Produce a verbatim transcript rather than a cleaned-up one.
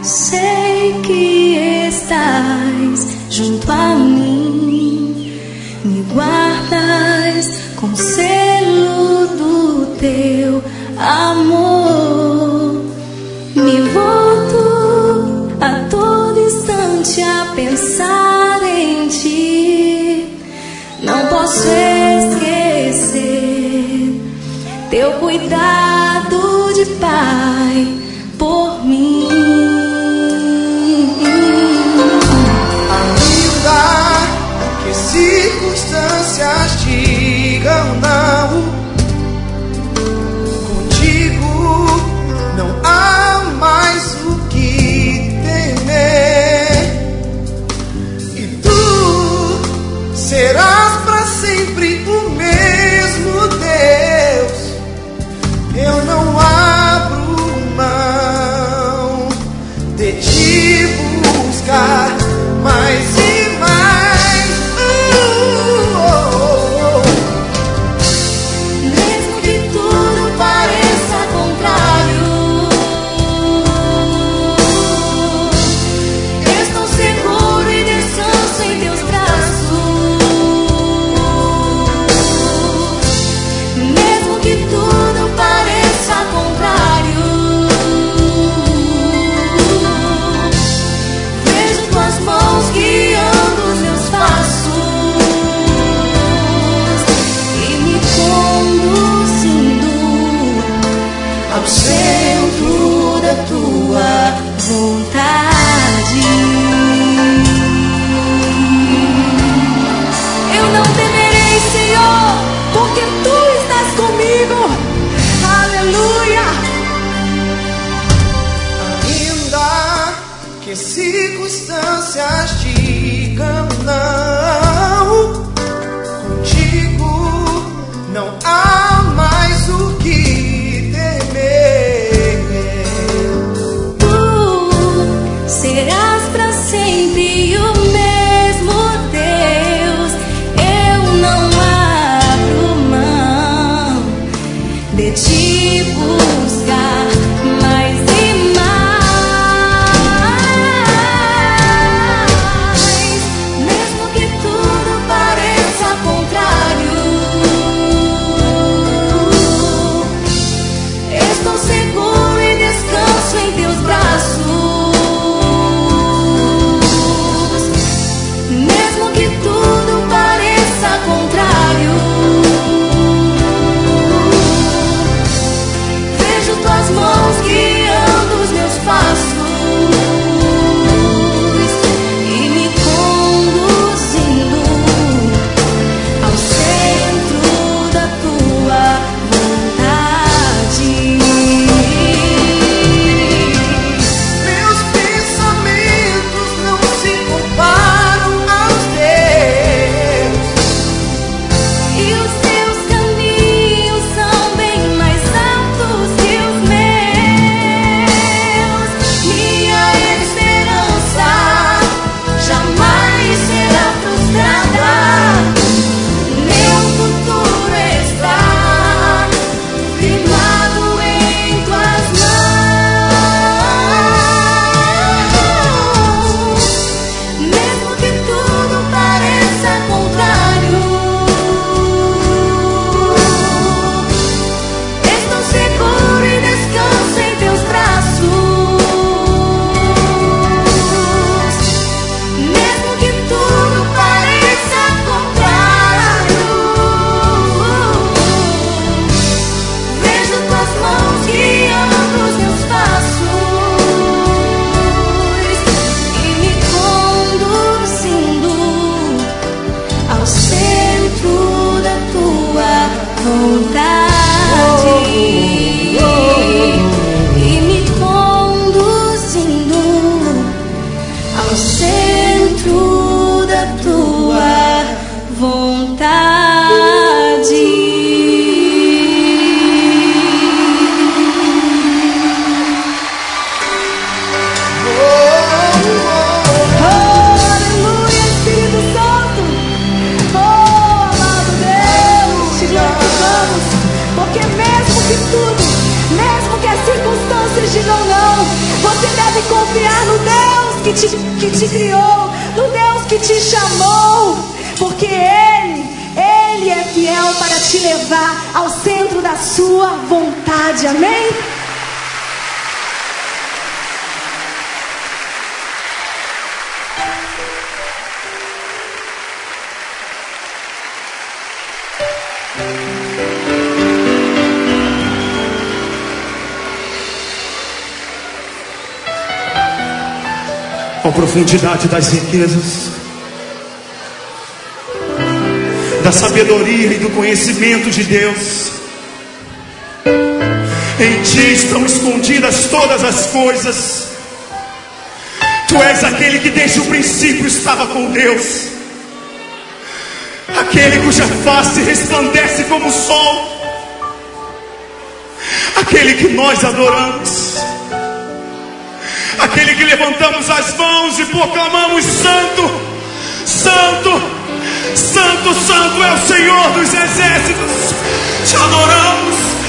Sei que estás junto a mim, me guardas com selo do teu amor. Me volto a todo instante a pensar em ti. Não posso esquecer teu cuidado de pai por mim. Ainda que circunstâncias digam não, contigo não há mais o que temer. E tu serás para sempre o mesmo Deus. Eu não abro mão de te buscar mais e mais. Uh, oh, oh, oh. Mesmo que tudo pareça contrário, eu estou seguro e descanso em teus braços. Mesmo que tudo pareça contrário, vejo tuas mãos guiando os meus passos e me conduzindo ao centro da tua vontade. Eu não temerei, Senhor, porque tu estás comigo. Aleluia. Ainda que circunstâncias digam não, contigo não há mais o que temer. Tu serás para sempre o mesmo Deus. Eu não abro mão de te buscar mais e mais. confiar no Deus que te, que te criou, no Deus que te chamou, porque Ele, Ele é fiel para te levar ao centro da sua vontade. Amém? A profundidade das riquezas, da sabedoria e do conhecimento de Deus. Em ti estão escondidas todas as coisas. Tu és aquele que desde o princípio estava com Deus, aquele cuja face resplandece como o sol, aquele que nós adoramos, aquele que levantamos as mãos e proclamamos: Santo, Santo, Santo, Santo é o Senhor dos exércitos. Te adoramos,